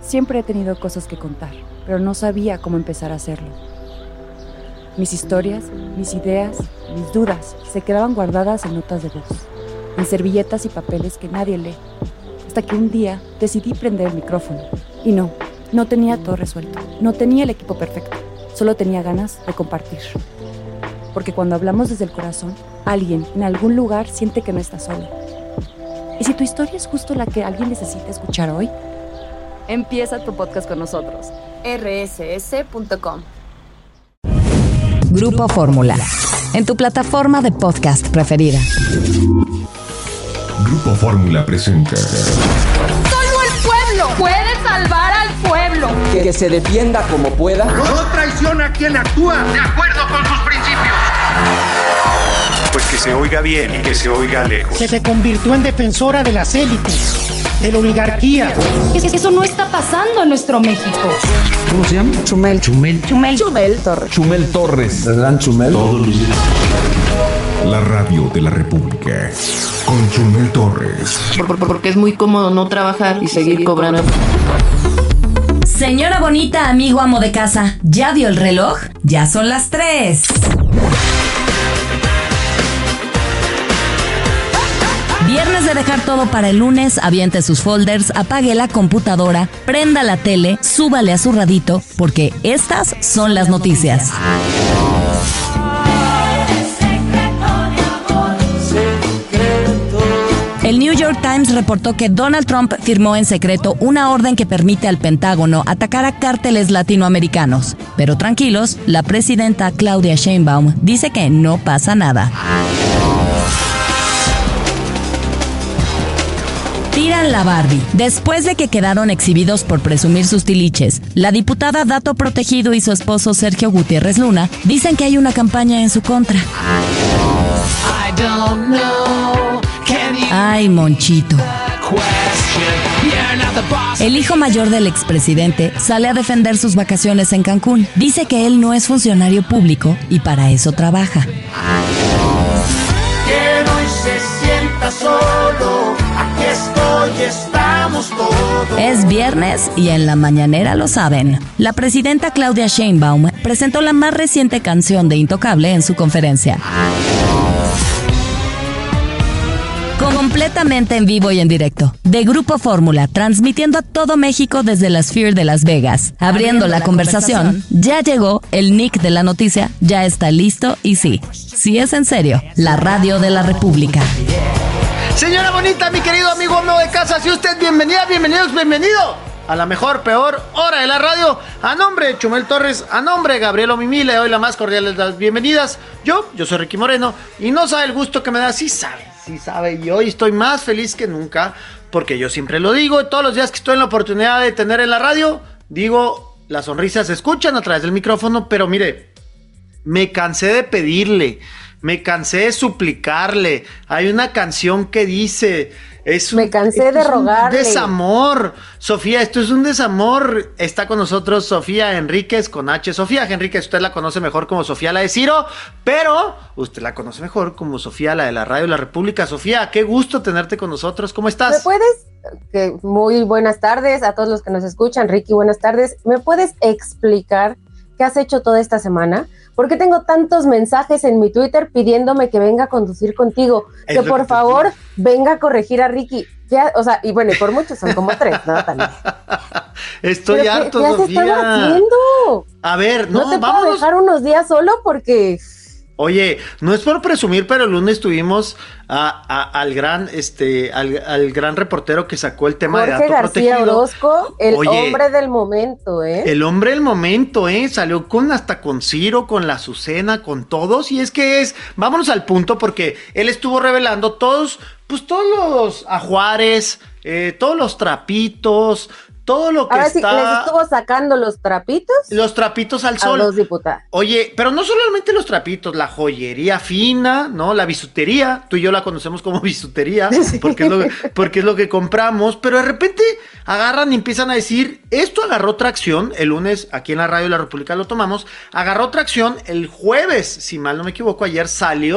Siempre he tenido cosas que contar, pero no sabía cómo empezar a hacerlo. Mis historias, mis ideas, mis dudas se quedaban guardadas en notas de voz, en servilletas y papeles que nadie lee, hasta que un día decidí prender el micrófono. Y no tenía todo resuelto, no tenía el equipo perfecto, solo tenía ganas de compartir. Porque cuando hablamos desde el corazón, alguien en algún lugar siente que no está solo. ¿Y si tu historia es justo la que alguien necesita escuchar hoy? Empieza tu podcast con nosotros. rss.com. Grupo Fórmula, en tu plataforma de podcast preferida. Grupo Fórmula presenta. Solo el pueblo puede salvar al pueblo. Que se defienda como pueda. No traiciona a quien actúa de acuerdo con sus principios. Pues que se oiga bien y que se oiga lejos. Que se convirtió en defensora de las élites, de la oligarquía. Eso no está pasando en nuestro México. ¿Cómo se llama? Chumel Torres. Chumel Torres. ¿Verdad, Chumel? Todos los días. La radio de la República con Chumel Torres. Porque es muy cómodo no trabajar y seguir cobrando. Señora bonita, amigo amo de casa, ¿ya vio el reloj? Ya son las 3. Viernes de dejar todo para el lunes, aviente sus folders, apague la computadora, prenda la tele, súbale a su radito, porque estas son las noticias. El New York Times reportó que Donald Trump firmó en secreto una orden que permite al Pentágono atacar a cárteles latinoamericanos. Pero tranquilos, la presidenta Claudia Sheinbaum dice que no pasa nada. Tiran la Barbie. Después de que quedaron exhibidos por presumir sus tiliches, la diputada Dato Protegido y su esposo Sergio Gutiérrez Luna dicen que hay una campaña en su contra. Ay, Monchito. El hijo mayor del expresidente sale a defender sus vacaciones en Cancún. Dice que él no es funcionario público y para eso trabaja. Que no se sienta solo. Aquí estoy, estamos todos. Es viernes y en la mañanera lo saben. La presidenta Claudia Sheinbaum presentó la más reciente canción de Intocable en su conferencia. Completamente en vivo y en directo. De Grupo Fórmula, transmitiendo a todo México desde la Sphere de Las Vegas. Abriendo la conversación, ya llegó el Nick de la noticia, ya está listo y sí es en serio, la radio de la República. Señora bonita, mi querido amigo amo de casa, si usted bienvenida, bienvenido a la mejor, peor hora de la radio. A nombre de Chumel Torres, a nombre de Gabriel Mimi, le doy la más cordial de las bienvenidas. Yo soy Ricky Moreno y no sabe el gusto que me da, sí sabe, y hoy estoy más feliz que nunca, porque yo siempre lo digo, todos los días que estoy en la oportunidad de tener en la radio, digo, las sonrisas se escuchan a través del micrófono, pero mire, me cansé de pedirle, me cansé de suplicarle. Hay una canción que dice... Me cansé de rogarle. Un desamor. Sofía, esto es un desamor. Está con nosotros Sofía Henríquez con H. Sofía Henríquez, usted la conoce mejor como Sofía la de Ciro, pero usted la conoce mejor como Sofía la de la Radio de la República. Sofía, qué gusto tenerte con nosotros. ¿Cómo estás? ¿Me puedes? Muy buenas tardes a todos los que nos escuchan. Ricky, buenas tardes. ¿Me puedes explicar qué has hecho toda esta semana? ¿Por qué tengo tantos mensajes en mi Twitter pidiéndome que venga a conducir contigo? Que por favor venga a corregir a Ricky. Ya, o sea, y bueno, y por muchos son como 3, ¿no? También. Estoy harto, ¿qué has Sofía. estado haciendo? A ver, no te puedo dejar unos días solo porque... Oye, no es por presumir, pero el lunes tuvimos al gran reportero que sacó el tema Jorge de Dato Protegido. García Orozco, hombre del momento, El hombre del momento, salió hasta con Ciro, con la Azucena, con todos, y es que vámonos al punto, porque él estuvo revelando todos los ajuares, todos los trapitos, todo lo que a ver está... si les estuvo sacando los trapitos al sol. A los diputados. Oye, pero no solamente los trapitos, la joyería fina, ¿no? La bisutería, tú y yo la conocemos como bisutería, sí. porque es lo que compramos, pero de repente agarran y empiezan a decir, esto agarró tracción, el lunes aquí en la Radio de la República lo tomamos, agarró tracción el jueves, si mal no me equivoco, ayer salió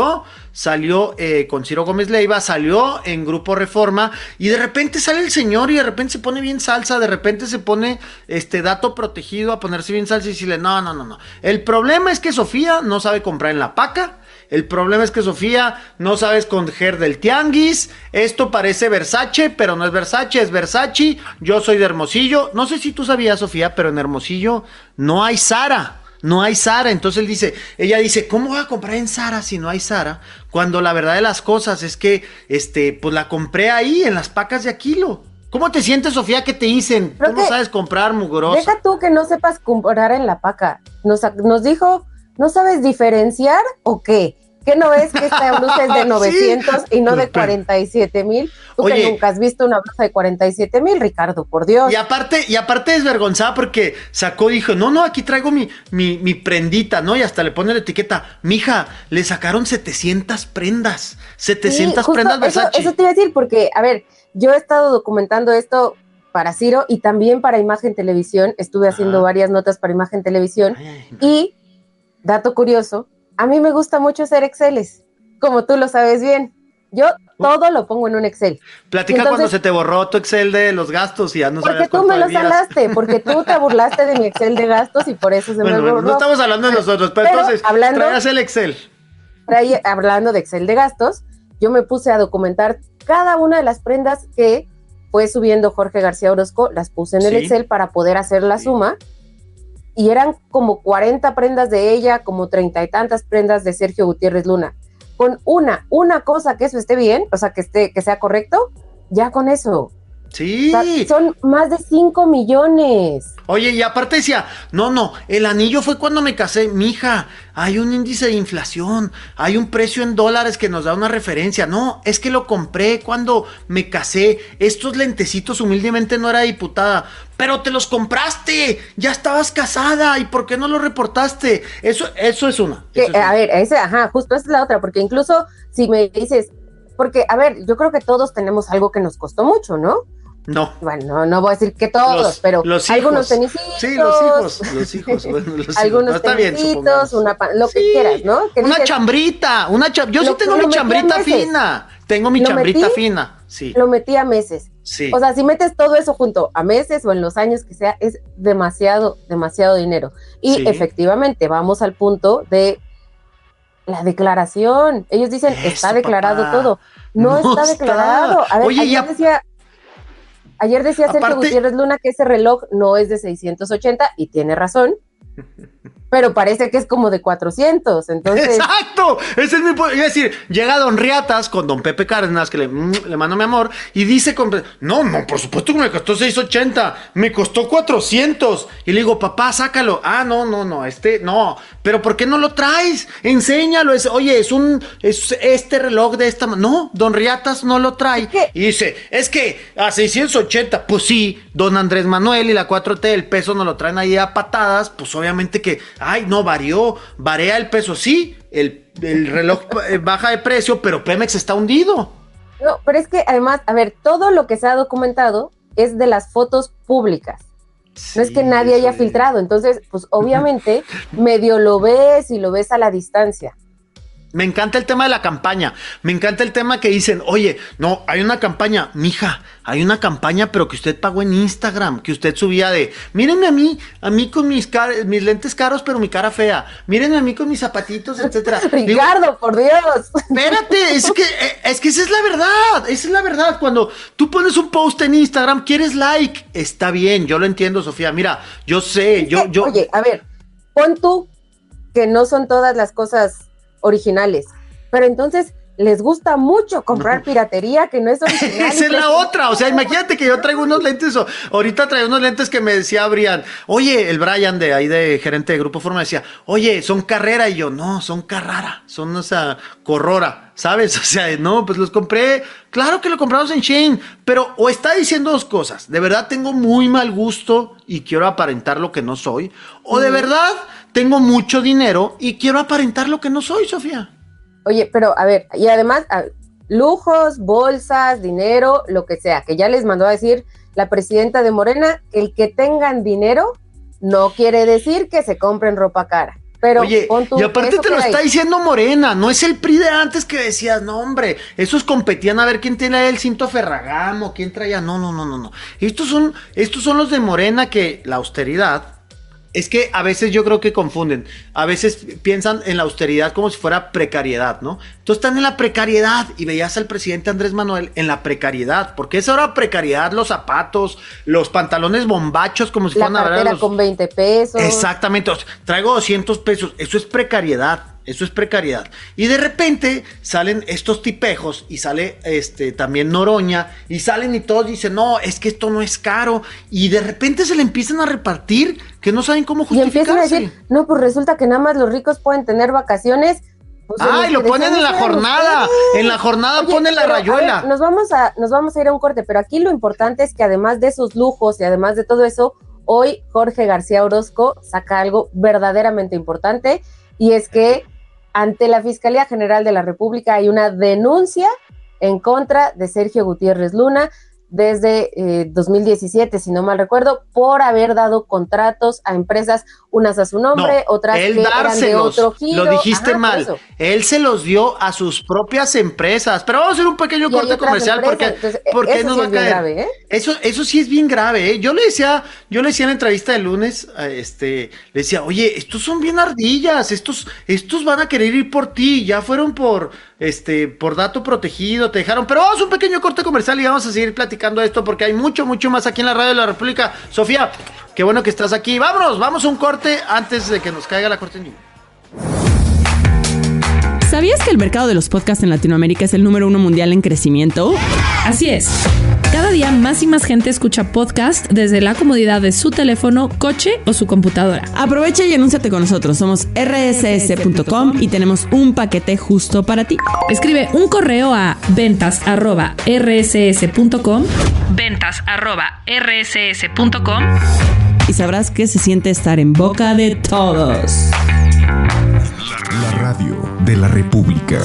salió con Ciro Gómez Leiva, salió en Grupo Reforma, y de repente sale el señor y de repente se pone bien salsa, de repente se pone dato protegido a ponerse bien salsa y decirle, no. El problema es que Sofía no sabe comprar en la paca. El problema es que Sofía no sabe escoger del tianguis. Esto parece Versace, pero no es Versace, es Versace. Yo soy de Hermosillo. No sé si tú sabías, Sofía, pero en Hermosillo no hay Zara. No hay Zara. Entonces ella dice, ¿cómo voy a comprar en Zara si no hay Zara? Cuando la verdad de las cosas es que, pues la compré ahí, en las pacas de Aquilo. ¿Cómo te sientes, Sofía, que te dicen? Tú no sabes comprar, mugrosa. Deja tú que no sepas comprar en la paca. Nos dijo... ¿No sabes diferenciar o qué? ¿Qué no ves que esta blusa es de 900 sí, y no de 47,000? Tú que nunca has visto una blusa de 47,000, Ricardo, por Dios. Y aparte desvergonzada porque dijo, no, aquí traigo mi prendita, ¿no? Y hasta le pone la etiqueta, mija, le sacaron 700 prendas, 700 sí, prendas Versace. Eso te iba a decir porque, a ver, yo he estado documentando esto para Ciro y también para Imagen Televisión, estuve haciendo varias notas para Imagen Televisión y... Dato curioso, a mí me gusta mucho hacer Exceles, como tú lo sabes bien. Yo todo lo pongo en un Excel. Platica entonces, cuando se te borró tu Excel de los gastos y ya no sabes cuánto debías. Porque tú me lo salaste, porque tú te burlaste de mi Excel de gastos y por eso se me borró. No estamos hablando de nosotros, pero entonces traías el Excel. Hablando de Excel de gastos, yo me puse a documentar cada una de las prendas que fue subiendo Jorge García Orozco, las puse en el Excel para poder hacer la suma. Y eran como 40 prendas de ella, como 30 y tantas prendas de Sergio Gutiérrez Luna. Con una cosa que eso esté bien, o sea, que sea correcto, ya con eso. Sí. O sea, son más de 5 millones. Oye, y aparte decía, no, el anillo fue cuando me casé. Mija, hay un índice de inflación, hay un precio en dólares que nos da una referencia. No, es que lo compré cuando me casé. Estos lentecitos humildemente no era diputada. Pero te los compraste, ya estabas casada, ¿y por qué no lo reportaste? Eso es una. A ver, justo esa es la otra, porque incluso si me dices, porque, a ver, yo creo que todos tenemos algo que nos costó mucho, ¿no? No. Bueno, no voy a decir que todos, pero algunos tenisitos. Sí, los hijos. Bueno, algunos hijos. Tenisitos, lo que quieras, ¿no? Una chambrita, yo sí tengo mi chambrita fina. Tengo mi chambrita fina, sí. Lo metí a meses. Sí. O sea, si metes todo eso junto a meses o en los años que sea, es demasiado dinero. Y efectivamente, vamos al punto de la declaración. Ellos dicen, está declarado todo. No está declarado. A ver, oye, ayer decía Sergio Gutiérrez Luna que ese reloj no es de 680 y tiene razón. Pero parece que es como de 400, entonces... ¡Exacto! Ese es mi punto. Iba a decir, llega Don Riatas con Don Pepe Cárdenas, que le mando mi amor, y dice, no, por supuesto que me costó 680, me costó 400. Y le digo, papá, sácalo. Ah, no, no. Pero ¿por qué no lo traes? Enséñalo. Oye, es este reloj de esta... No, Don Riatas no lo trae. Y dice, es que a 680, pues sí, Don Andrés Manuel y la 4T, el peso nos lo traen ahí a patadas, pues obviamente que... Ay, no, varía el peso, sí, el reloj baja de precio, pero Pemex está hundido. No, pero es que además, a ver, todo lo que se ha documentado es de las fotos públicas. Sí, no es que nadie haya filtrado, entonces, pues obviamente medio lo ves y lo ves a la distancia. Me encanta el tema de la campaña, me encanta el tema que dicen, oye, no, hay una campaña, mija, hay una campaña, pero que usted pagó en Instagram, que usted subía de, mírenme a mí con mis lentes caros, pero mi cara fea, mírenme a mí con mis zapatitos, etcétera. Ricardo, digo, por Dios. Espérate, es que esa es la verdad, cuando tú pones un post en Instagram, quieres like, está bien, yo lo entiendo, Sofía, mira, yo sé, Oye, a ver, pon tú que no son todas las cosas originales, pero entonces les gusta mucho comprar piratería que no es original. Esa es la otra, o sea, imagínate que yo traigo unos lentes, ahorita traigo unos lentes que me decía Brian, oye, el Brian de ahí de gerente de Grupo Forma decía, oye, son Carrera, y yo, no, son Carrara, son, o sea, Corrora, ¿sabes? O sea, no, pues los compré, claro que lo compramos en Shein, pero o está diciendo dos cosas, de verdad tengo muy mal gusto y quiero aparentar lo que no soy, o de verdad tengo mucho dinero y quiero aparentar lo que no soy, Sofía. Oye, pero a ver, y además, lujos, bolsas, dinero, lo que sea, que ya les mandó a decir la presidenta de Morena, el que tengan dinero no quiere decir que se compren ropa cara. Pero oye, y aparte te lo está diciendo Morena, no es el PRI de antes que decías, no hombre, esos competían a ver quién tiene el cinto Ferragamo, quién traía, no. Estos son los de Morena, que la austeridad, es que a veces yo creo que confunden, a veces piensan en la austeridad como si fuera precariedad, ¿no? Entonces están en la precariedad y veías al presidente Andrés Manuel en la precariedad, porque es ahora precariedad, los zapatos, los pantalones bombachos como si fueran la cartera con 20 pesos. Exactamente, traigo 200 pesos, eso es precariedad. Y de repente salen estos tipejos y sale también Noroña y salen y todos dicen, no, es que esto no es caro. Y de repente se le empiezan a repartir que no saben cómo justificarse. Y empiezan a decir, no, pues resulta que nada más los ricos pueden tener vacaciones. Pues y lo ponen en la jornada. Ustedes. En la jornada ponen la rayuela. A ver, nos vamos a ir a un corte, pero aquí lo importante es que además de esos lujos y además de todo eso, hoy Jorge García Orozco saca algo verdaderamente importante, y es que ante la Fiscalía General de la República hay una denuncia en contra de Sergio Gutiérrez Luna desde 2017, si no mal recuerdo, por haber dado contratos a empresas, unas a su nombre, otras que eran de otro giro. Lo dijiste mal. Él se los dio a sus propias empresas. Pero vamos a hacer un pequeño corte comercial porque nos va a caer. Grave, ¿eh? Eso sí es bien grave, ¿eh? Yo le decía en la entrevista de lunes, le decía, oye, estos son bien ardillas, estos van a querer ir por ti, ya fueron por dato protegido, te dejaron. Pero vamos a un pequeño corte comercial y vamos a seguir platicando esto porque hay mucho más aquí en la Radio de la República. Sofía, qué bueno que estás aquí. Vamos a un corte antes de que nos caiga la cortinilla. ¿Sabías que el mercado de los podcasts en Latinoamérica es el número 1 mundial en crecimiento? Así es. Cada día más y más gente escucha podcast desde la comodidad de su teléfono, coche o su computadora. Aprovecha y anúnciate con nosotros. Somos rss.com y tenemos un paquete justo para ti. Escribe un correo a ventas@rss.com y sabrás que se siente estar en boca de todos. La radio de la República.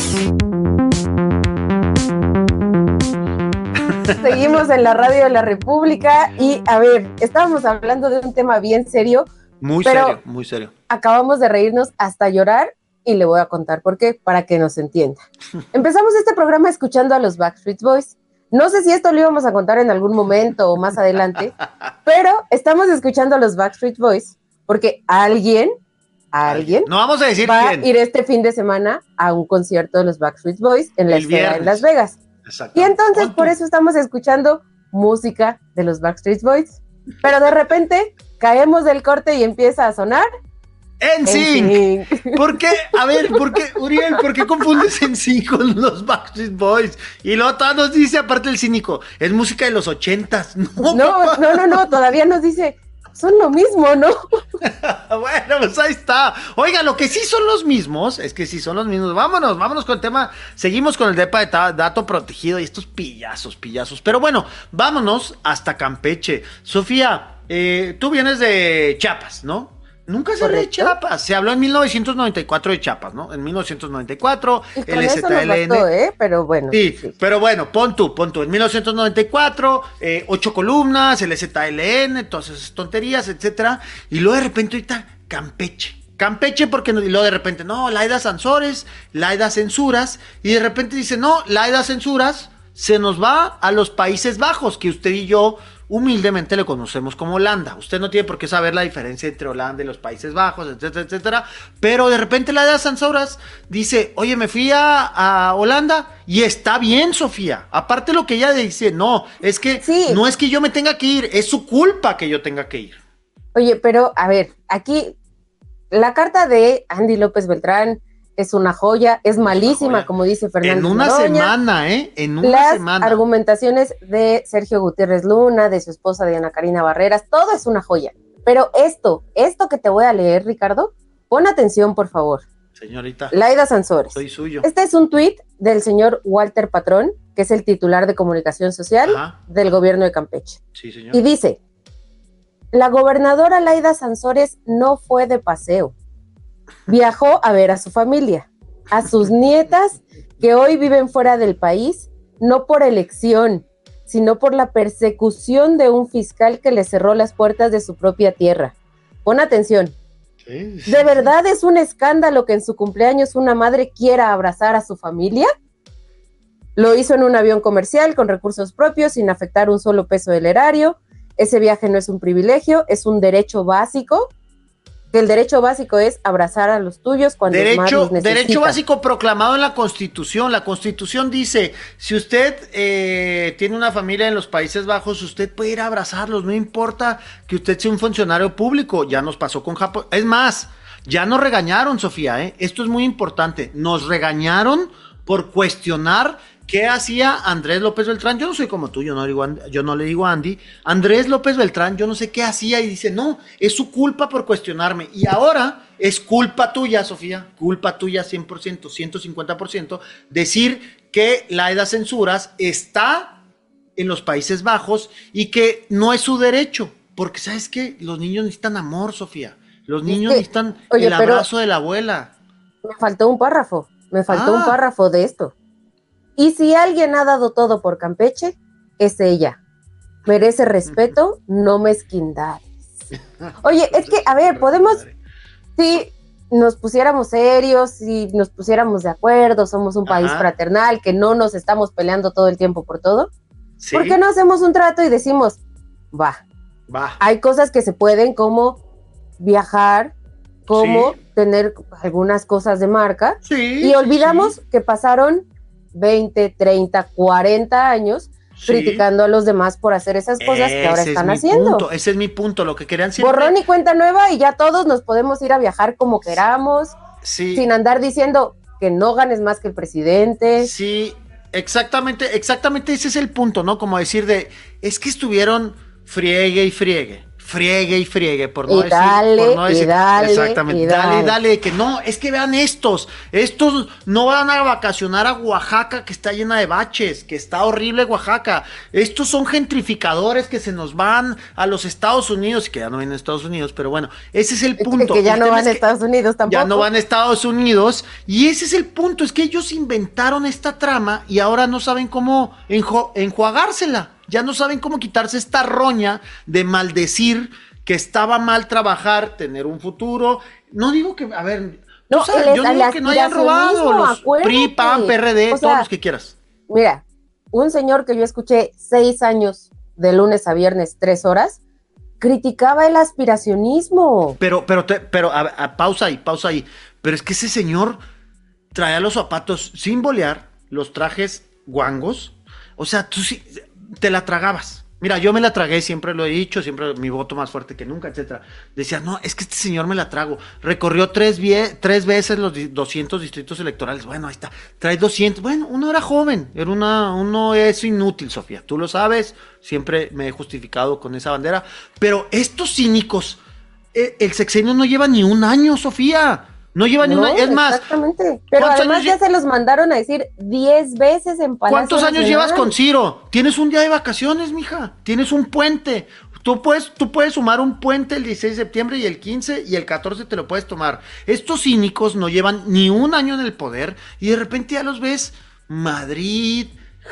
Seguimos en la Radio de la República y, a ver, estábamos hablando de un tema bien serio. Muy serio. Acabamos de reírnos hasta llorar y le voy a contar por qué, para que nos entienda. Empezamos este programa escuchando a los Backstreet Boys. No sé si esto lo íbamos a contar en algún momento o más adelante, pero estamos escuchando a los Backstreet Boys porque alguien no vamos a decir va quién. a ir este fin de semana a un concierto de los Backstreet Boys en la Esfera en Las Vegas. Y entonces por eso estamos escuchando música de los Backstreet Boys, pero de repente caemos del corte y empieza a sonar NSYNC. ¿Por qué? A ver, Uriel, ¿por qué confundes NSYNC con los Backstreet Boys? Y luego todavía nos dice, aparte el cínico, es música de los 80s. No, todavía nos dice, son lo mismo, ¿no? Bueno, pues ahí está. Oiga, lo que sí son los mismos, es que sí son los mismos. Vámonos con el tema. Seguimos con el depa de dato protegido y estos pillazos. Pero bueno, vámonos hasta Campeche. Sofía, tú vienes de Chiapas, ¿no? Nunca se habló de Chiapas. Se habló en 1994 de Chiapas, ¿no? En 1994, el ZLN. Bastó, pero bueno. Sí, pero bueno, pon tú. En 1994, 8 columnas, el ZLN, todas esas tonterías, etcétera. Y luego de repente ahorita Campeche, porque y luego de repente, no, Laida Sansores, Laida censuras. Y de repente dice, no, Laida censuras se nos va a los Países Bajos, que usted y yo humildemente le conocemos como Holanda. Usted no tiene por qué saber la diferencia entre Holanda y los Países Bajos, etcétera, etcétera. Pero de repente Laida Sansores dice, oye, me fui a Holanda y está bien, Sofía. Aparte lo que ella dice, no es que yo me tenga que ir, es su culpa que yo tenga que ir. Oye, pero a ver, aquí la carta de Andy López Beltrán es una joya, es malísima, como dice Fernando. En una semana, Las argumentaciones de Sergio Gutiérrez Luna, de su esposa Diana Karina Barreras, todo es una joya. Pero esto que te voy a leer, Ricardo, pon atención, por favor. Señorita. Laida Sansores. Soy suyo. Este es un tuit del señor Walter Patrón, que es el titular de Comunicación Social del gobierno de Campeche. Sí, señor. Y dice, la gobernadora Laida Sansores no fue de paseo. Viajó a ver a su familia, a sus nietas que hoy viven fuera del país, no por elección, sino por la persecución de un fiscal que le cerró las puertas de su propia tierra. Pon atención. Sí. ¿De verdad es un escándalo que en su cumpleaños una madre quiera abrazar a su familia? Lo hizo en un avión comercial con recursos propios sin afectar un solo peso del erario. Ese viaje no es un privilegio, es un derecho básico. Que el derecho básico es abrazar a los tuyos cuando más los necesitan. Derecho básico proclamado en la Constitución. La Constitución dice, si usted tiene una familia en los Países Bajos, usted puede ir a abrazarlos, no importa que usted sea un funcionario público. Ya nos pasó con Japón. Es más, ya nos regañaron, Sofía, esto es muy importante. Nos regañaron por cuestionar qué hacía Andrés López Beltrán. Yo no soy como tú, yo no le digo a Andy. Andrés López Beltrán, yo no sé qué hacía y dice, no, es su culpa por cuestionarme. Y ahora es culpa tuya, Sofía, culpa tuya 100%, 150%, decir que la Aida Censuras está en los Países Bajos y que no es su derecho. Porque, ¿sabes qué? Los niños necesitan amor, Sofía. Los niños necesitan el abrazo de la abuela. Me faltó un párrafo de esto. Y si alguien ha dado todo por Campeche, es ella. Merece respeto, no mezquindades. Oye, es que, a ver, podemos, si nos pusiéramos serios, si nos pusiéramos de acuerdo, somos un país fraternal, que no nos estamos peleando todo el tiempo por todo, ¿sí? ¿Por qué no hacemos un trato y decimos, va? Hay cosas que se pueden, como viajar, como tener algunas cosas de marca, y olvidamos que pasaron 20, 30, 40 años criticando a los demás por hacer esas cosas que ahora están haciendo. Ese es mi punto, lo que querían siempre. Borrón y cuenta nueva y ya todos nos podemos ir a viajar como queramos, sin andar diciendo que no ganes más que el presidente. Sí, exactamente ese es el punto, ¿no? Como decir es que estuvieron friegue y friegue, por no decir, exactamente, dale, que no, es que vean estos no van a vacacionar a Oaxaca, que está llena de baches, que está horrible Oaxaca, estos son gentrificadores que se nos van a los Estados Unidos, que ya no vienen a Estados Unidos, pero bueno, ese es el punto. Que ya no van a Estados Unidos tampoco. Ya no van a Estados Unidos, y ese es el punto, es que ellos inventaron esta trama y ahora no saben cómo enjuagársela. Ya no saben cómo quitarse esta roña de maldecir que estaba mal trabajar, tener un futuro. No digo que, a ver, yo no digo que no hayan robado los PRI, PAN, PRD, todos los que quieras. Mira, un señor que yo escuché 6 años de lunes a viernes, 3 horas, criticaba el aspiracionismo. Pero, pausa ahí. Pero es que ese señor traía los zapatos sin bolear, los trajes guangos. O sea, tú sí te la tragabas. Mira, yo me la tragué, siempre lo he dicho, siempre mi voto más fuerte que nunca, etcétera. Decía, no, es que este señor me la trago. Recorrió 3 veces los 200 distritos electorales. Bueno, ahí está. Trae 200. Bueno, uno era joven. Uno es inútil, Sofía. Tú lo sabes. Siempre me he justificado con esa bandera. Pero estos cínicos, el sexenio no lleva ni un año, Sofía. No lleva ni un año. Es más. Exactamente. Pero además ya se los mandaron a decir 10 veces en Palacio ¿Cuántos años Nacional? llevas con Ciro? Tienes un día de vacaciones, mija. Tienes un puente. Tú puedes sumar un puente el 16 de septiembre y el 15 y el 14 te lo puedes tomar. Estos cínicos no llevan ni un año en el poder y de repente ya los ves Madrid,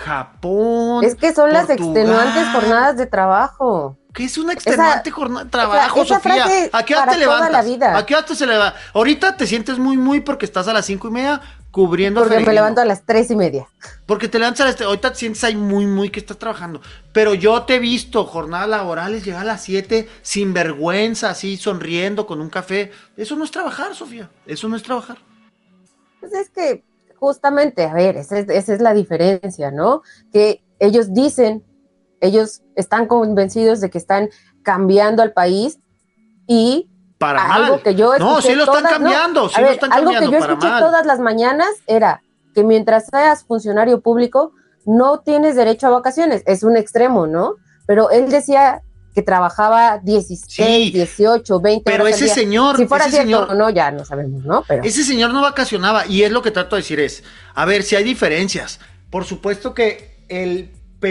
Japón. Es que son Portugal. Las extenuantes jornadas de trabajo. ¿Qué es una extenuante jornada de trabajo, Sofía? ¿A qué hora te levantas? ¿A qué hora se levanta? Ahorita te sientes muy porque estás a las 5:30 cubriendo. Porque me levanto a las 3:30. Porque te levantas ahorita te sientes ahí muy que estás trabajando. Pero yo te he visto jornadas laborales llegar a las 7 sin vergüenza, así sonriendo con un café. Eso no es trabajar, Sofía. Eso no es trabajar. Pues es que justamente, a ver, esa es la diferencia, ¿no? Que ellos están convencidos de que están cambiando al país y para algo mal. Que yo escuché no, sí lo están cambiando, sí lo están cambiando. Algo que yo escuché todas las mañanas era que mientras seas funcionario público no tienes derecho a vacaciones. Es un extremo, ¿no? Pero él decía que trabajaba 16, 18, 20 pero horas ese al día. señor, si fuera ese cierto señor, o no, ya no sabemos, ¿no? Pero ese señor no vacacionaba y es lo que trato de decir es, a ver, si hay diferencias. Por supuesto que el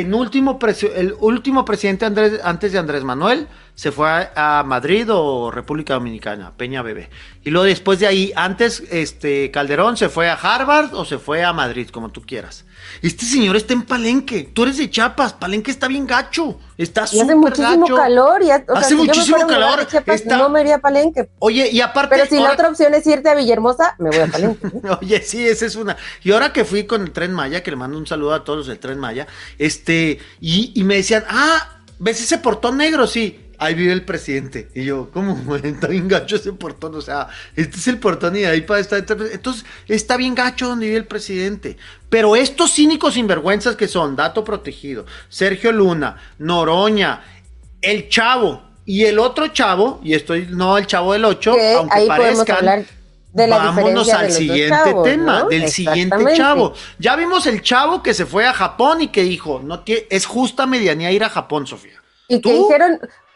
último presidente antes de Andrés Manuel se fue a Madrid o República Dominicana, Peña Bebé. Y luego después de ahí, antes Calderón se fue a Harvard o se fue a Madrid, como tú quieras. Este señor está en Palenque, tú eres de Chiapas, Palenque está bien gacho, Está y hace muchísimo gacho. calor. Hace muchísimo calor. No me iría a Palenque. Oye, y aparte... Pero si la otra opción es irte a Villahermosa, me voy a Palenque. Oye, sí, esa es una. Y ahora que fui con el Tren Maya, que le mando un saludo a todos los del Tren Maya, y me decían, ¿ves ese portón negro? Sí. Ahí vive el presidente. Y yo, ¿cómo? Está bien gacho ese portón. O sea, este es el portón y de ahí para esta. Entonces, está bien gacho donde vive el presidente. Pero estos cínicos sinvergüenzas que son Dato Protegido, Sergio Luna, Noroña, el Chavo y el otro Chavo, y el Chavo del 8, que aunque ahí parezcan. Hablar de la vámonos al de siguiente chavos, tema, ¿no? del siguiente Chavo. Ya vimos el Chavo que se fue a Japón y que dijo, es justa medianía ir a Japón, Sofía. Y que dijeron,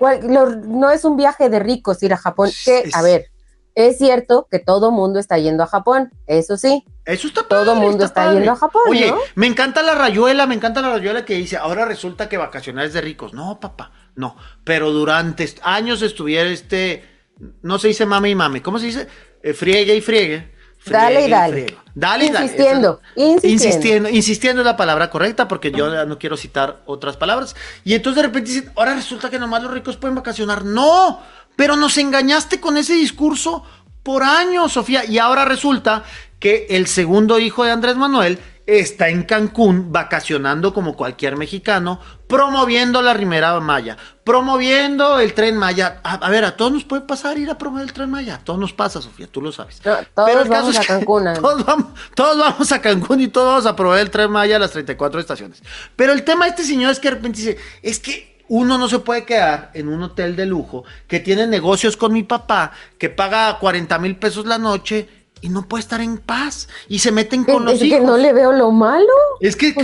no es un viaje de ricos ir a Japón. A ver, es cierto que todo mundo está yendo a Japón, eso sí. Eso está padre. Todo mundo está yendo a Japón, Oye, ¿no? me encanta la rayuela que dice, ahora resulta que vacacionar es de ricos. No, papá, no. Pero durante años estuviera no se dice mame y mame, ¿cómo se dice? Friegue y friegue. Dale y dale. Dale y dale. Insistiendo es la palabra correcta, porque yo no quiero citar otras palabras. Y entonces de repente dicen, ahora resulta que nomás los ricos pueden vacacionar. No, pero nos engañaste con ese discurso por años, Sofía. Y ahora resulta que el segundo hijo de Andrés Manuel está en Cancún vacacionando como cualquier mexicano, promoviendo la Ribera Maya, promoviendo el Tren Maya. A ver, a todos nos puede pasar ir a promover el Tren Maya, a todos nos pasa, Sofía, tú lo sabes. No, todos vamos a Cancún. Todos vamos a Cancún y todos vamos a promover el Tren Maya a las 34 estaciones. Pero el tema de este señor es que de repente dice, es que uno no se puede quedar en un hotel de lujo que tiene negocios con mi papá, que paga 40,000 pesos la noche y no puede estar en paz y se meten con los hijos. Es que no le veo lo malo. Es que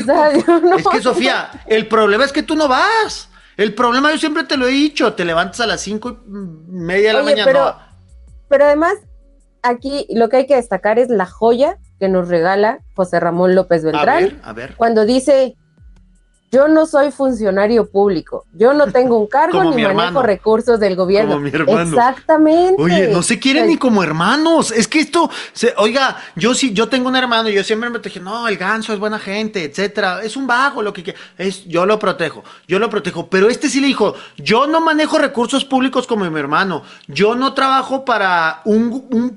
Sofía, el problema es que tú no vas. El problema, yo siempre te lo he dicho, te levantas a las 5:30 de la mañana. Pero además, aquí lo que hay que destacar es la joya que nos regala José Ramón López Beltrán. A ver. Cuando dice, yo no soy funcionario público, yo no tengo un cargo ni manejo recursos del gobierno. Como mi hermano. Exactamente. Oye, no se quieren ni como hermanos. Es que oiga, yo tengo un hermano y yo siempre me dije, no, el Ganso es buena gente, etcétera. Es un vago, yo lo protejo. Pero este sí le dijo, yo no manejo recursos públicos como mi hermano. Yo no trabajo para un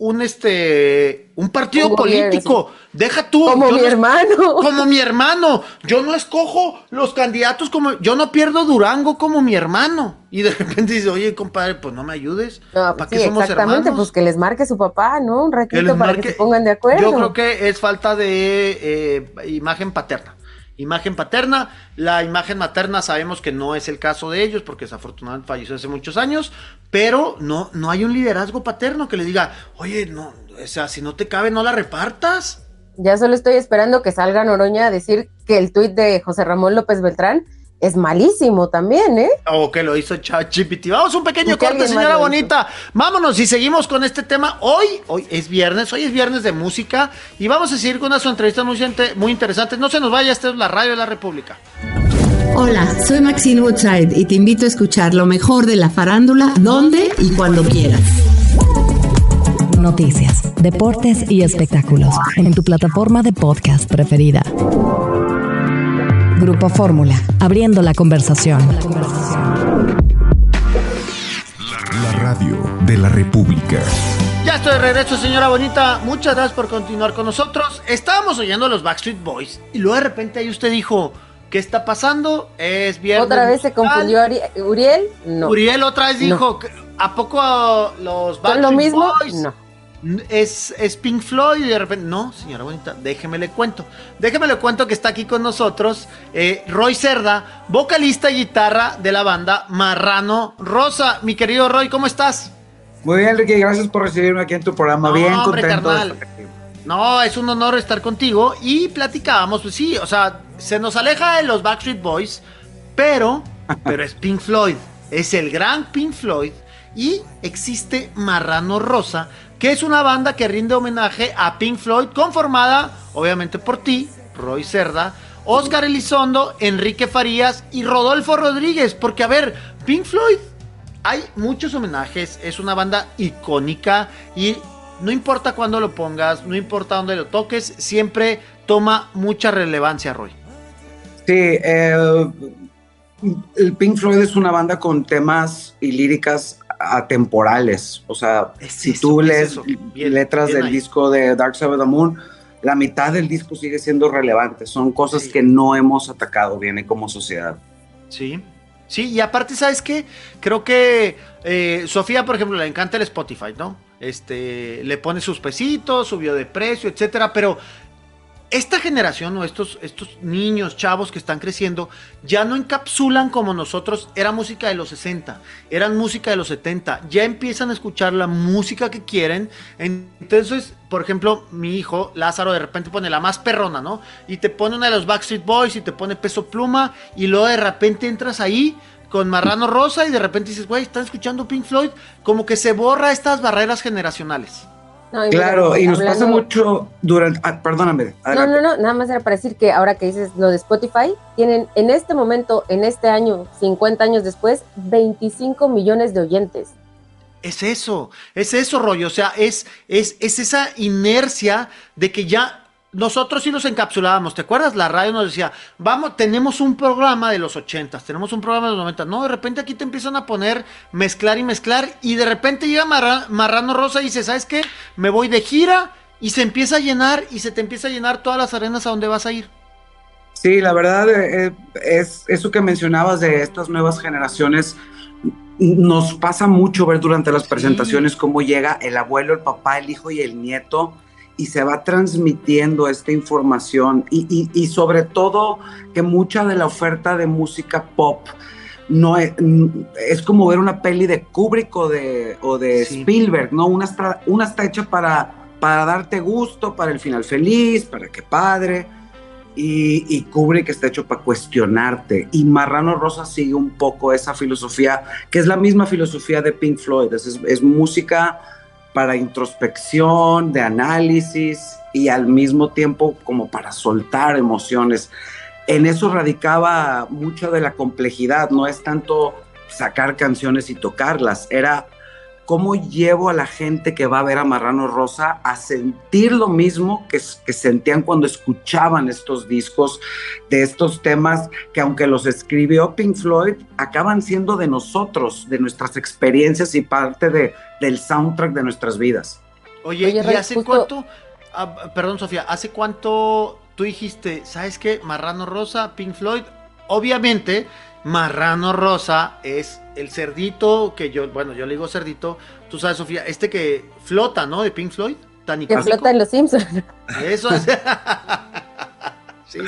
partido político. Sí. Deja tú. Como mi hermano. Yo no escojo los candidatos yo no pierdo Durango como mi hermano. Y de repente dice, oye, compadre, pues no me ayudes. No, ¿para qué somos exactamente, hermanos? Pues que les marque su papá, ¿no? Un ratito para que se pongan de acuerdo. Yo creo que es falta de imagen paterna. La imagen materna sabemos que no es el caso de ellos, porque desafortunadamente falleció hace muchos años, pero no hay un liderazgo paterno que le diga, oye, no, o sea, si no te cabe, no la repartas. Ya solo estoy esperando que salga Noroña a decir que el tuit de José Ramón López Beltrán es malísimo también, ¿eh? O que lo hizo ChatGPT. Vamos un pequeño corte, señora bonita. Vámonos y seguimos con este tema. Hoy es viernes de música y vamos a seguir con unas entrevistas muy interesantes. No se nos vaya, esta es la Radio de la República. Hola, soy Maxine Woodside y te invito a escuchar lo mejor de la farándula, donde y cuando quieras. Noticias, deportes y espectáculos en tu plataforma de podcast preferida. Grupo Fórmula, abriendo la conversación. La radio de la República. Ya estoy de regreso, señora bonita. Muchas gracias por continuar con nosotros. Estábamos oyendo los Backstreet Boys y luego de repente ahí usted dijo, ¿qué está pasando? Es viernes. ¿Otra vez se confundió Uriel? No. Uriel otra vez dijo, ¿a poco los Backstreet lo mismo? Boys? No. Es Pink Floyd y de repente, no, señora bonita, déjeme le cuento que está aquí con nosotros Roy Cerda, vocalista y guitarra de la banda Marrano Rosa. Mi querido Roy, ¿cómo estás? Muy bien, Enrique, gracias por recibirme aquí en tu programa. Bien, hombre, contento. No, es un honor estar contigo y platicábamos, pues sí, o sea, se nos aleja de los Backstreet Boys, pero es Pink Floyd, es el gran Pink Floyd y existe Marrano Rosa, que es una banda que rinde homenaje a Pink Floyd, conformada, obviamente, por ti, Roy Cerda, Óscar Elizondo, Enrique Farías y Rodolfo Rodríguez, porque, a ver, Pink Floyd, hay muchos homenajes, es una banda icónica y no importa cuándo lo pongas, no importa dónde lo toques, siempre toma mucha relevancia, Roy. Sí, el Pink Floyd es una banda con temas y líricas atemporales. O sea, si tú lees letras del disco de Dark Side of the Moon, la mitad del disco sigue siendo relevante. Son cosas que no hemos atacado bien como sociedad. Sí, y aparte, ¿sabes qué? Creo que Sofía, por ejemplo, le encanta el Spotify, ¿no? Le pone sus pesitos, subió de precio, etcétera, pero esta generación o estos niños, chavos que están creciendo, ya no encapsulan como nosotros. Era música de los 60, eran música de los 70, ya empiezan a escuchar la música que quieren. Entonces, por ejemplo, mi hijo Lázaro de repente pone la más perrona, ¿no? Y te pone una de los Backstreet Boys y te pone Peso Pluma, y luego de repente entras ahí con Marrano Rosa y de repente dices, güey, están escuchando Pink Floyd. Como que se borra estas barreras generacionales. No, y claro, mira, y nos pasa mucho durante... perdóname. Adelante. No, nada más era para decir que ahora que dices lo de Spotify, tienen en este momento, en este año, 50 años después, 25 millones de oyentes. Es eso, rollo, o sea, es esa inercia de que ya... Nosotros sí los encapsulábamos, ¿te acuerdas? La radio nos decía, vamos, tenemos un programa de los 80s, tenemos un programa de los 90s, no, de repente aquí te empiezan a poner mezclar, y de repente llega Marrano Rosa y dice, ¿sabes qué? Me voy de gira, y se empieza a llenar, y se te empieza a llenar todas las arenas a donde vas a ir. Sí, la verdad es eso que mencionabas de estas nuevas generaciones. Nos pasa mucho ver durante las presentaciones cómo llega el abuelo, el papá, el hijo y el nieto, y se va transmitiendo esta información y sobre todo que mucha de la oferta de música pop no es como ver una peli de Kubrick o de Spielberg, ¿no? Una está hecha para darte gusto, para el final feliz, para que padre, y Kubrick está hecho para cuestionarte, y Marrano Rosa sigue un poco esa filosofía, que es la misma filosofía de Pink Floyd, es música para introspección, de análisis y al mismo tiempo como para soltar emociones. En eso radicaba mucho de la complejidad, no es tanto sacar canciones y tocarlas, era cómo llevo a la gente que va a ver a Marrano Rosa a sentir lo mismo que sentían cuando escuchaban estos discos, de estos temas que aunque los escribió Pink Floyd, acaban siendo de nosotros, de nuestras experiencias y parte del soundtrack de nuestras vidas. Oye, ¿y hace cuánto? Perdón, Sofía, ¿hace cuánto tú dijiste, ¿sabes qué? Marrano Rosa, Pink Floyd. Obviamente, Marrano Rosa es el cerdito que yo le digo cerdito. Tú sabes, Sofía, que flota, ¿no? De Pink Floyd. Que flota en Los Simpsons. Eso es. Sí.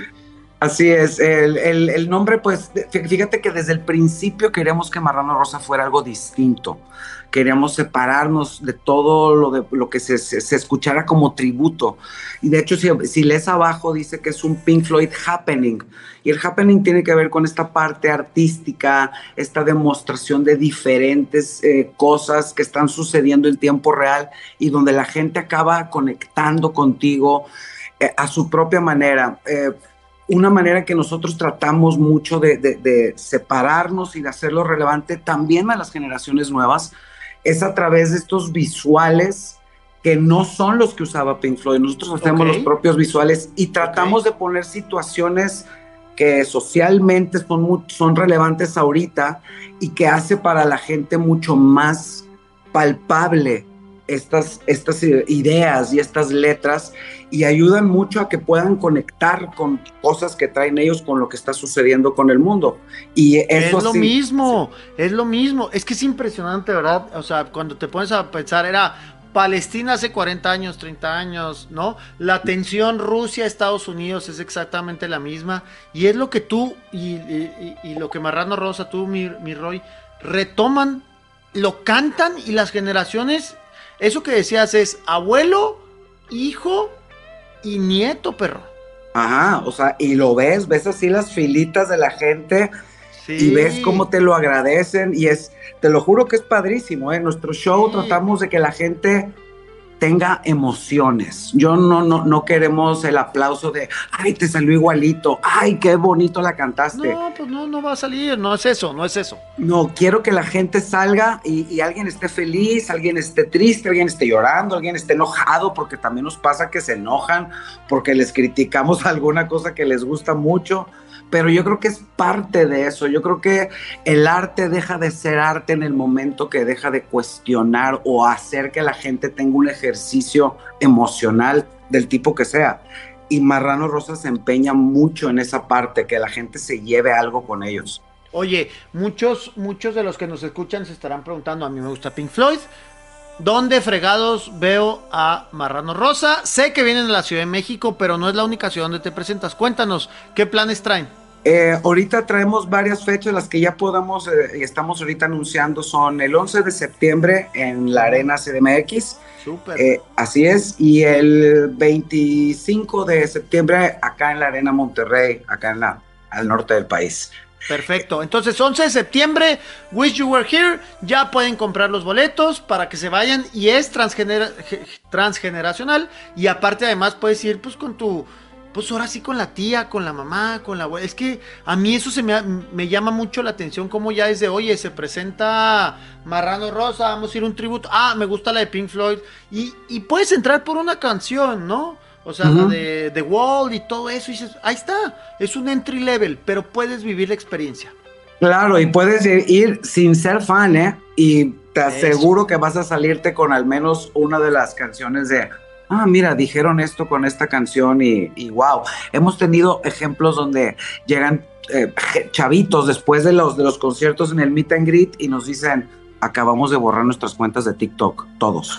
Así es, el nombre, pues, fíjate que desde el principio queríamos que Marrano Rosa fuera algo distinto. Queríamos separarnos de todo lo que se escuchara como tributo. Y de hecho, si lees abajo, dice que es un Pink Floyd happening. Y el happening tiene que ver con esta parte artística, esta demostración de diferentes cosas que están sucediendo en tiempo real y donde la gente acaba conectando contigo a su propia manera. Una manera que nosotros tratamos mucho de separarnos y de hacerlo relevante también a las generaciones nuevas es a través de estos visuales que no son los que usaba Pink Floyd. Nosotros hacemos los propios visuales y tratamos de poner situaciones que socialmente son relevantes ahorita y que hace para la gente mucho más palpable estas ideas y estas letras, y ayudan mucho a que puedan conectar con cosas que traen ellos con lo que está sucediendo con el mundo. Y eso es lo mismo. Es que es impresionante, ¿verdad? O sea, cuando te pones a pensar, era Palestina hace 40 años, 30 años, ¿no? La tensión Rusia-Estados Unidos es exactamente la misma, y es lo que tú y lo que Marrano Rosa, tú, mi Roy, retoman, lo cantan, y las generaciones, eso que decías es abuelo, hijo y nieto, perro. Ajá, o sea, y lo ves así las filitas de la gente, y ves cómo te lo agradecen, y te lo juro que es padrísimo, ¿eh? Nuestro show tratamos de que la gente tenga emociones. Yo no queremos el aplauso de, ay, te salió igualito, ay, qué bonito la cantaste. No, pues no va a salir, no es eso. No, quiero que la gente salga y alguien esté feliz, alguien esté triste, alguien esté llorando, alguien esté enojado, porque también nos pasa que se enojan porque les criticamos alguna cosa que les gusta mucho, pero yo creo que es parte de eso. Yo creo que el arte deja de ser arte en el momento que deja de cuestionar o hacer que la gente tenga un ejercicio emocional del tipo que sea. Y Marrano Rosa se empeña mucho en esa parte, que la gente se lleve algo con ellos. Oye, muchos de los que nos escuchan se estarán preguntando, a mí me gusta Pink Floyd, ¿dónde fregados veo a Marrano Rosa? Sé que vienen a la Ciudad de México, pero no es la única ciudad donde te presentas. Cuéntanos, ¿qué planes traen? Ahorita traemos varias fechas, las que ya podamos y estamos ahorita anunciando son el 11 de septiembre en la Arena CDMX. Súper. Así es, y el 25 de septiembre acá en la Arena Monterrey, acá al norte del país. Perfecto, entonces 11 de septiembre, Wish You Were Here, ya pueden comprar los boletos para que se vayan y es transgeneracional y aparte además puedes ir pues con tu... Pues ahora sí con la tía, con la mamá, con la abuela. Es que a mí eso me llama mucho la atención, como ya es de, oye, se presenta Marrano Rosa, vamos a ir a un tributo. Ah, me gusta la de Pink Floyd. Y puedes entrar por una canción, ¿no? O sea, la de The Wall y todo eso. Y dices, ahí está, es un entry level, pero puedes vivir la experiencia. Claro, y puedes ir sin ser fan, ¿eh? Y te aseguro que vas a salirte con al menos una de las canciones de... mira, dijeron esto con esta canción y wow. Hemos tenido ejemplos donde llegan chavitos después de los conciertos en el Meet and Greet y nos dicen, acabamos de borrar nuestras cuentas de TikTok, todos.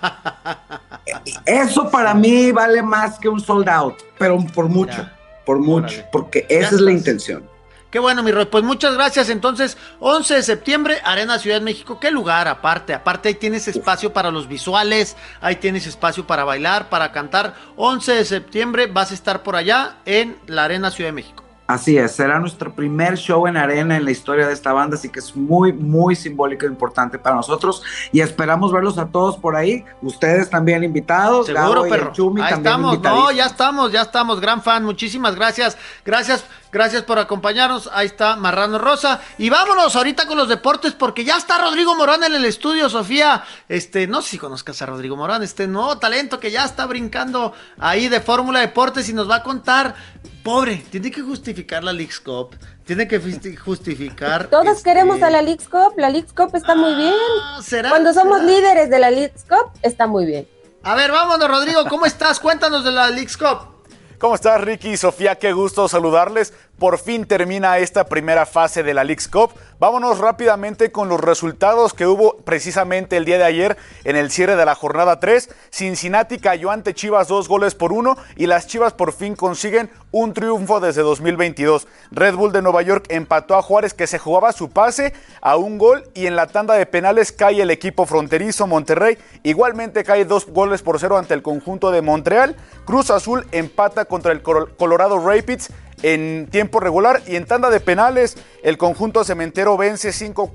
Eso para mí vale más que un sold out, pero por mucho, porque esa es la intención. Qué bueno, mi Roy, pues muchas gracias. Entonces, 11 de septiembre, Arena Ciudad de México. ¿Qué lugar? Aparte ahí tienes espacio para los visuales, ahí tienes espacio para bailar, para cantar. 11 de septiembre vas a estar por allá en la Arena Ciudad de México. Así es, será nuestro primer show en arena en la historia de esta banda, así que es muy, muy simbólico e importante para nosotros y esperamos verlos a todos por ahí, ustedes también invitados. Seguro, Gabo perro, y Chumi ahí también estamos, invitadísimos. ya estamos, gran fan, muchísimas gracias por acompañarnos, ahí está Marrano Rosa, y vámonos ahorita con los deportes, porque ya está Rodrigo Morán en el estudio, Sofía, no sé si conozcas a Rodrigo Morán, nuevo talento que ya está brincando ahí de Fórmula Deportes y nos va a contar. Pobre, tiene que justificar la Leagues Cup, tiene que justificar... Todos queremos a la Leagues Cup está muy bien. Cuando somos líderes de la Leagues Cup, está muy bien. A ver, vámonos, Rodrigo, ¿cómo estás? Cuéntanos de la Leagues Cup. ¿Cómo estás, Ricky y Sofía? Qué gusto saludarles. Por fin termina esta primera fase de la Leagues Cup. Vámonos rápidamente con los resultados que hubo precisamente el día de ayer en el cierre de la jornada 3. Cincinnati cayó ante Chivas 2-1 y las Chivas por fin consiguen un triunfo desde 2022. Red Bull de Nueva York empató a Juárez, que se jugaba su pase a un gol, y en la tanda de penales cae el equipo fronterizo Monterrey. Igualmente cae 2-0 ante el conjunto de Montreal. Cruz Azul empata contra el Colorado Rapids en tiempo regular, y en tanda de penales el conjunto cementero vence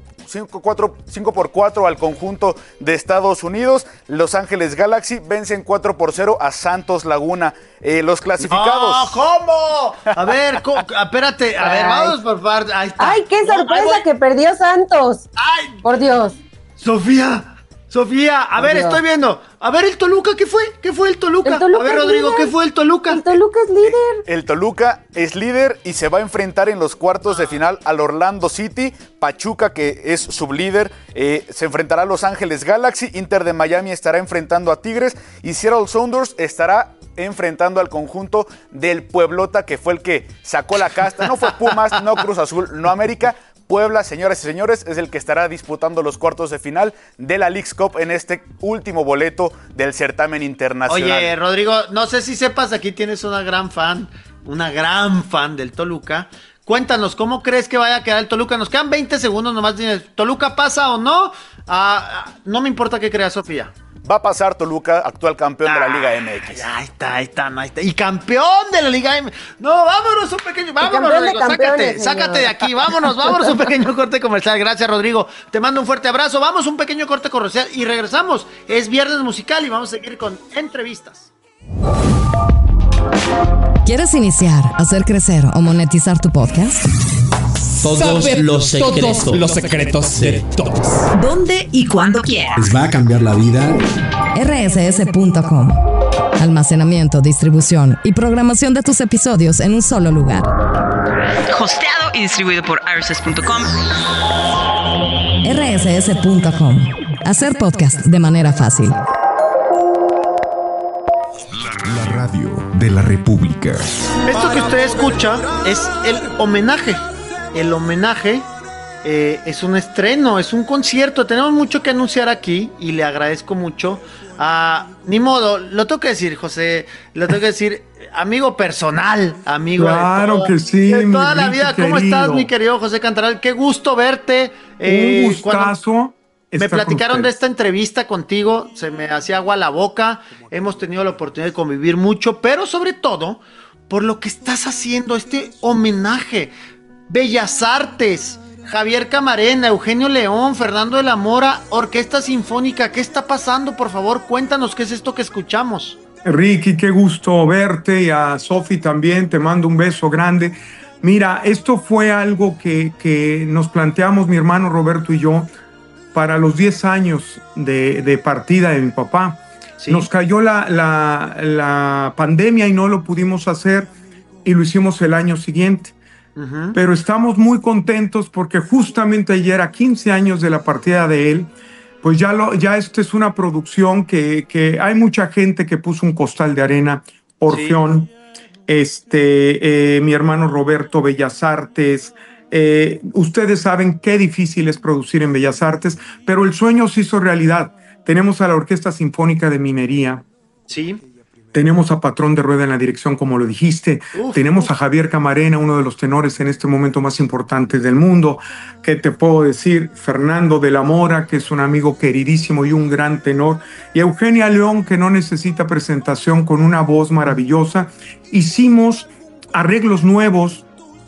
5-4 al conjunto de Estados Unidos. Los Ángeles Galaxy vencen 4-0 a Santos Laguna. Los clasificados. ¿Cómo? A ver, espérate, a ver, vamos por parte. Ahí está. ¡Ay, qué sorpresa que perdió Santos! ¡Ay! Por Dios. Sofía, a ver, estoy viendo. A ver, el Toluca, ¿qué fue? ¿Qué fue el Toluca? A ver, Rodrigo, ¿qué fue el Toluca? El Toluca es líder. El Toluca es líder y se va a enfrentar en los cuartos de final al Orlando City. Pachuca, que es sublíder, se enfrentará a Los Ángeles Galaxy. Inter de Miami estará enfrentando a Tigres y Seattle Sounders estará enfrentando al conjunto del Pueblota, que fue el que sacó la casta. No fue Pumas, no Cruz Azul, no América. Puebla, señoras y señores, es el que estará disputando los cuartos de final de la Leagues Cup en este último boleto del certamen internacional. Oye, Rodrigo, no sé si sepas, aquí tienes una gran fan del Toluca. Cuéntanos, ¿cómo crees que vaya a quedar el Toluca? Nos quedan 20 segundos nomás. ¿Toluca pasa o no? No me importa qué crea Sofía. Va a pasar Toluca, actual campeón de la Liga MX. Ahí está. Y campeón de la Liga MX. No, vámonos un pequeño. Vámonos, Rodrigo. Sácate de aquí. Vámonos un pequeño corte comercial. Gracias, Rodrigo. Te mando un fuerte abrazo. Vamos un pequeño corte comercial y regresamos. Es viernes musical y vamos a seguir con entrevistas. ¿Quieres iniciar, hacer crecer o monetizar tu podcast? Todos los secretos de todos. ¿Dónde y cuándo quieras? Les va a cambiar la vida. rss.com. Almacenamiento, distribución y programación de tus episodios en un solo lugar. Hosteado y distribuido por rss.com. rss.com. Hacer podcast de manera fácil. La radio de la República. Esto que usted escucha es el homenaje. El homenaje es un estreno, es un concierto. Tenemos mucho que anunciar aquí y le agradezco mucho a... Ni modo, lo tengo que decir, José, lo tengo que decir, amigo personal, amigo claro de que sí, de toda la Ricky vida. ¿Cómo querido? estás, mi querido José Cantaral? Qué gusto verte. Un gustazo. Me platicaron de esta entrevista contigo, se me hacía agua la boca, hemos tenido la oportunidad de convivir mucho, pero sobre todo por lo que estás haciendo, este homenaje, Bellas Artes, Javier Camarena, Eugenio León, Fernando de la Mora, Orquesta Sinfónica, ¿qué está pasando? Por favor, cuéntanos qué es esto que escuchamos. Ricky, qué gusto verte, y a Sofi también, te mando un beso grande. Mira, esto fue algo que nos planteamos mi hermano Roberto y yo, para los 10 años de partida de mi papá. ¿Sí? Nos cayó la pandemia y no lo pudimos hacer, y lo hicimos el año siguiente. Uh-huh. Pero estamos muy contentos porque justamente ayer, a 15 años de la partida de él, pues ya esta es una producción que hay mucha gente que puso un costal de arena, Orfeón, sí. Mi hermano Roberto, Bellas Artes. Ustedes saben qué difícil es producir en Bellas Artes, pero el sueño se hizo realidad. Tenemos a la Orquesta Sinfónica de Minería. Sí. Tenemos a Patrón de Rueda en la dirección, como lo dijiste. Tenemos a Javier Camarena, uno de los tenores en este momento más importantes del mundo. ¿Qué te puedo decir? Fernando de la Mora, que es un amigo queridísimo y un gran tenor. Y Eugenia León, que no necesita presentación, con una voz maravillosa. Hicimos arreglos nuevos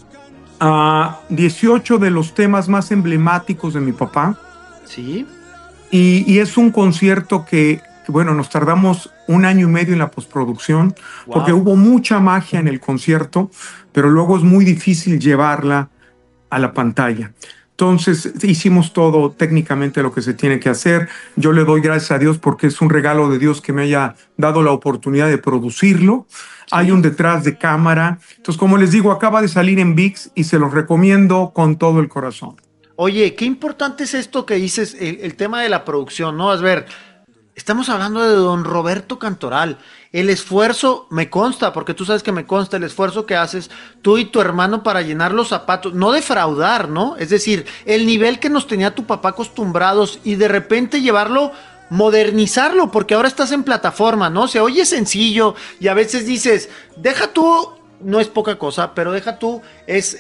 a 18 de los temas más emblemáticos de mi papá. Sí. Y es un concierto que, bueno, nos tardamos 1 año y medio en la postproducción, porque hubo mucha magia en el concierto, pero luego es muy difícil llevarla a la pantalla. Entonces hicimos todo técnicamente lo que se tiene que hacer. Yo le doy gracias a Dios porque es un regalo de Dios que me haya dado la oportunidad de producirlo. Sí. Hay un detrás de cámara. Entonces, como les digo, acaba de salir en ViX y se los recomiendo con todo el corazón. Oye, qué importante es esto que dices, el tema de la producción, ¿no? A ver, estamos hablando de don Roberto Cantoral. El esfuerzo, me consta, porque tú sabes que me consta el esfuerzo que haces tú y tu hermano para llenar los zapatos, no defraudar, ¿no? Es decir, el nivel que nos tenía tu papá acostumbrados y de repente llevarlo, modernizarlo, porque ahora estás en plataforma, ¿no? Se oye sencillo y a veces dices, deja tú, no es poca cosa, pero deja tú, es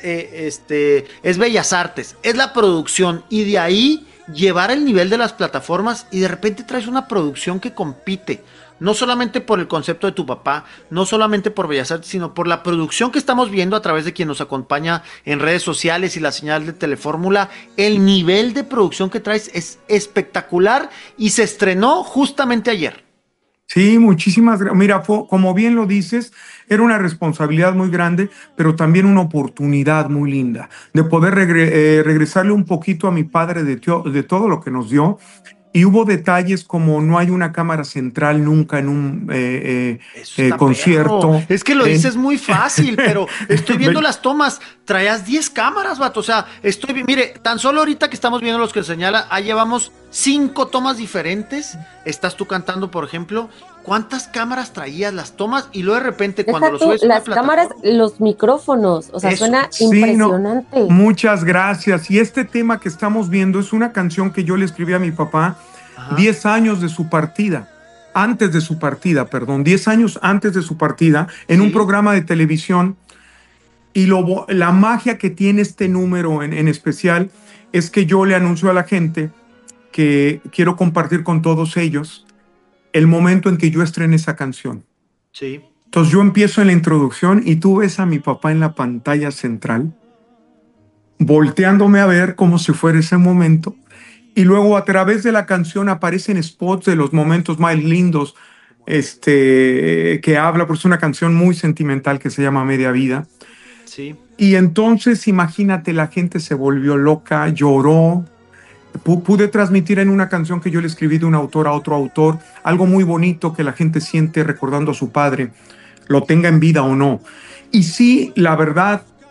Bellas Artes, es la producción, y de ahí llevar el nivel de las plataformas, y de repente traes una producción que compite, no solamente por el concepto de tu papá, no solamente por Bellas Artes, sino por la producción que estamos viendo a través de quien nos acompaña en redes sociales y la señal de Telefórmula. El nivel de producción que traes es espectacular y se estrenó justamente ayer. Sí, muchísimas gracias. Mira, como bien lo dices, era una responsabilidad muy grande, pero también una oportunidad muy linda de poder regresarle un poquito a mi padre de todo lo que nos dio. Y hubo detalles como no hay una cámara central nunca en un concierto. Perro. Es que lo dices muy fácil, pero estoy viendo las tomas. Traías 10 cámaras, vato. O sea, mire, tan solo ahorita que estamos viendo los que señala, ahí llevamos 5 tomas diferentes. Estás tú cantando, por ejemplo. ¿Cuántas cámaras traías, las tomas? Y luego de repente cuando lo subes las cámaras, los micrófonos, o sea, suena impresionante. No, muchas gracias. Y este tema que estamos viendo es una canción que yo le escribí a mi papá 10 años de su partida. 10 años antes de su partida, en un programa de televisión. Y la magia que tiene este número en especial es que yo le anuncio a la gente que quiero compartir con todos ellos el momento en que yo estrené esa canción. Sí. Entonces yo empiezo en la introducción y tú ves a mi papá en la pantalla central, volteándome a ver como si fuera ese momento, y luego a través de la canción aparecen spots de los momentos más lindos que habla, porque es una canción muy sentimental que se llama Media Vida. Sí. Y entonces imagínate, la gente se volvió loca, lloró. Pude transmitir en una canción que yo le escribí de un autor a otro autor, algo muy bonito que la gente siente recordando a su padre, lo tenga en vida o no. Y sí, la verdad,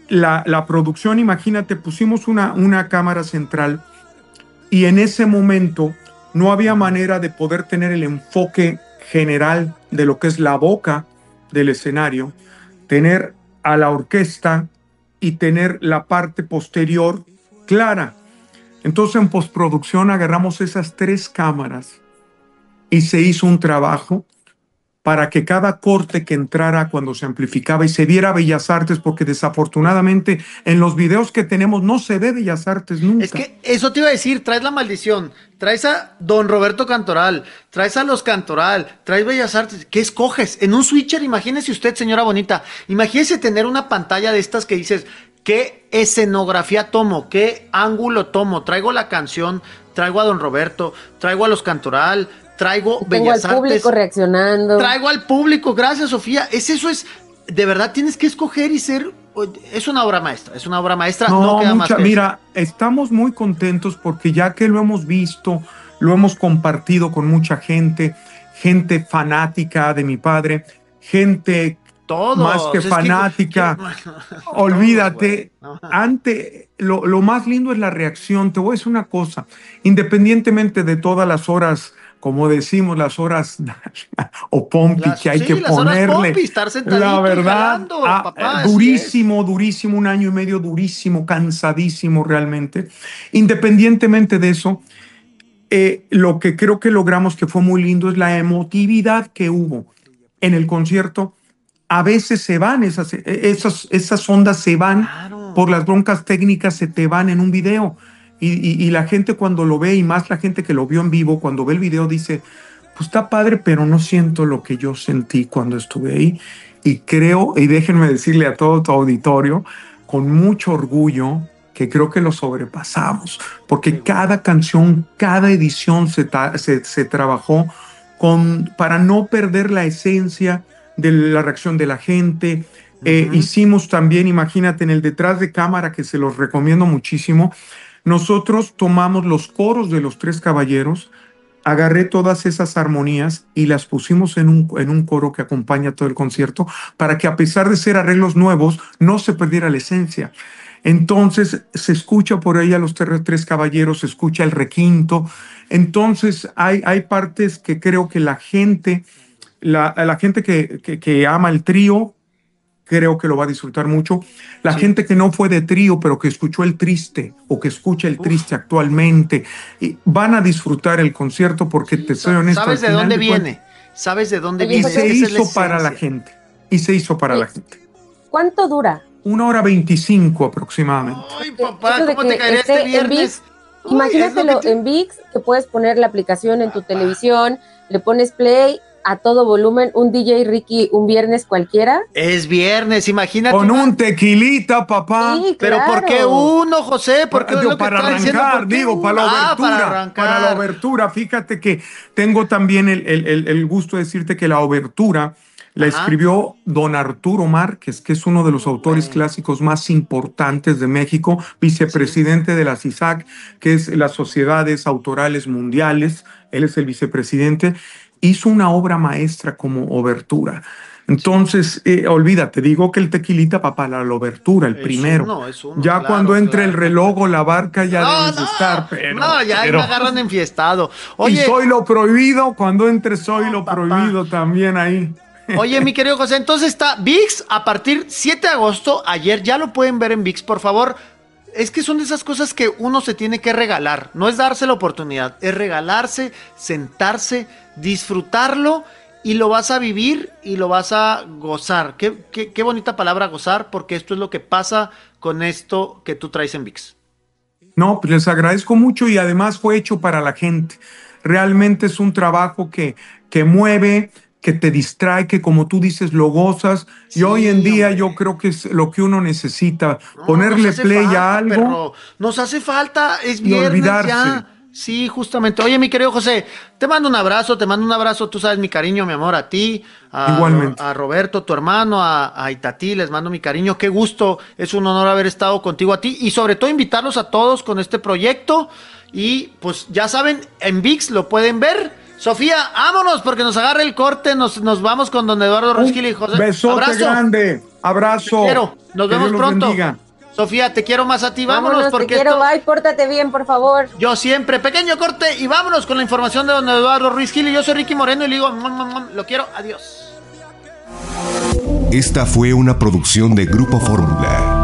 la producción, imagínate, pusimos una cámara central y en ese momento no había manera de poder tener el enfoque general de lo que es la boca del escenario, tener a la orquesta y tener la parte posterior clara. Entonces en postproducción agarramos esas 3 cámaras y se hizo un trabajo para que cada corte que entrara cuando se amplificaba y se viera Bellas Artes, porque desafortunadamente en los videos que tenemos no se ve Bellas Artes nunca. Es que eso te iba a decir, traes La Maldición, traes a don Roberto Cantoral, traes a los Cantoral, traes Bellas Artes. ¿Qué escoges? En un switcher, imagínese usted, señora bonita, imagínese tener una pantalla de estas que dices, ¿qué escenografía tomo? ¿Qué ángulo tomo? Traigo la canción, traigo a don Roberto, traigo a los Cantoral, traigo Bellas Artes. Traigo al público reaccionando. Traigo al público, gracias Sofía. Eso es, de verdad tienes que escoger y ser, es una obra maestra, no queda más que mira, estamos muy contentos porque ya que lo hemos visto, lo hemos compartido con mucha gente fanática de mi padre, gente todos, más que fanática, olvídate, lo más lindo es la reacción. Te voy a decir una cosa, independientemente de todas las horas, como decimos, las horas o pompi que hay que ponerle, pompi, estar la verdad, jalando, papá, durísimo, 1 año y medio, durísimo, cansadísimo realmente. Independientemente de eso, lo que creo que logramos que fue muy lindo es la emotividad que hubo en el concierto. A veces se van, esas ondas se van, claro, por las broncas técnicas, se te van en un video. Y la gente cuando lo ve, y más la gente que lo vio en vivo, cuando ve el video dice, pues está padre, pero no siento lo que yo sentí cuando estuve ahí. Y creo, y déjenme decirle a todo tu auditorio, con mucho orgullo, que creo que lo sobrepasamos, porque cada canción, cada edición se trabajó para no perder la esencia de la reacción de la gente. Hicimos también, imagínate, en el detrás de cámara, que se los recomiendo muchísimo, nosotros tomamos los coros de los 3 caballeros, agarré todas esas armonías y las pusimos en un coro que acompaña todo el concierto, para que a pesar de ser arreglos nuevos, no se perdiera la esencia. Entonces se escucha por ahí a los 3 caballeros, se escucha el requinto. Entonces hay partes que creo que la gente que ama el trío, creo que lo va a disfrutar mucho. La gente que no fue de trío, pero que escuchó el triste o que escucha el triste actualmente, van a disfrutar el concierto porque te soy honesto. ¿Sabes de dónde viene? ¿Sabes de dónde viene? Y se hizo para la gente. ¿Cuánto dura? 1:25 aproximadamente. Ay, papá, ¿cómo te caería este viernes? Imagínatelo en ViX, que puedes poner la aplicación en tu televisión, le pones play a todo volumen, un DJ Ricky un viernes cualquiera. Es viernes, imagínate. Con un tequilita, papá. Sí, pero claro. ¿por qué uno, José? ¿Por qué para arrancar, para la obertura. Fíjate que tengo también el gusto de decirte que la obertura la escribió don Arturo Márquez, que es uno de los autores clásicos más importantes de México, vicepresidente de la CISAC, que es las Sociedades Autorales Mundiales. Él es el vicepresidente. Hizo una obra maestra como obertura. Entonces, olvídate, digo que el tequilita, papá, la obertura, el primero. Es uno, ya claro, cuando entre el reloj o la barca ya debes de estar. Ya me agarran enfiestado. Oye, y Soy lo Prohibido, cuando entre Soy lo Prohibido también ahí. Oye, mi querido José, entonces está ViX a partir 7 de agosto, ayer, ya lo pueden ver en ViX, por favor. Es que son de esas cosas que uno se tiene que regalar, no es darse la oportunidad, es regalarse, sentarse, disfrutarlo y lo vas a vivir y lo vas a gozar. Qué bonita palabra gozar, porque esto es lo que pasa con esto que tú traes en ViX. No, pues les agradezco mucho y además fue hecho para la gente. Realmente es un trabajo que mueve, que te distrae, que como tú dices lo gozas, y hoy en día yo creo que es lo que uno necesita, ponerle play a algo. Perro. Nos hace falta, es viernes olvidarse. Ya. Sí, justamente. Oye, mi querido José, te mando un abrazo, tú sabes mi cariño, mi amor, a ti, igualmente, a Roberto, tu hermano, a Itatí, les mando mi cariño, qué gusto, es un honor haber estado contigo a ti, y sobre todo invitarlos a todos con este proyecto, y pues ya saben, en ViX lo pueden ver. Sofía, vámonos porque nos agarra el corte, nos vamos con don Eduardo Roskilly y José. Besote abrazo grande. Abrazo. Te quiero. Nos vemos pronto. Bendiga. Sofía, te quiero más a ti. Vámonos porque te quiero, bye, pórtate bien, por favor. Yo siempre. Pequeño corte y vámonos con la información de don Eduardo Ruiz Gil. Y yo soy Ricky Moreno y le digo, lo quiero, adiós. Esta fue una producción de Grupo Fórmula.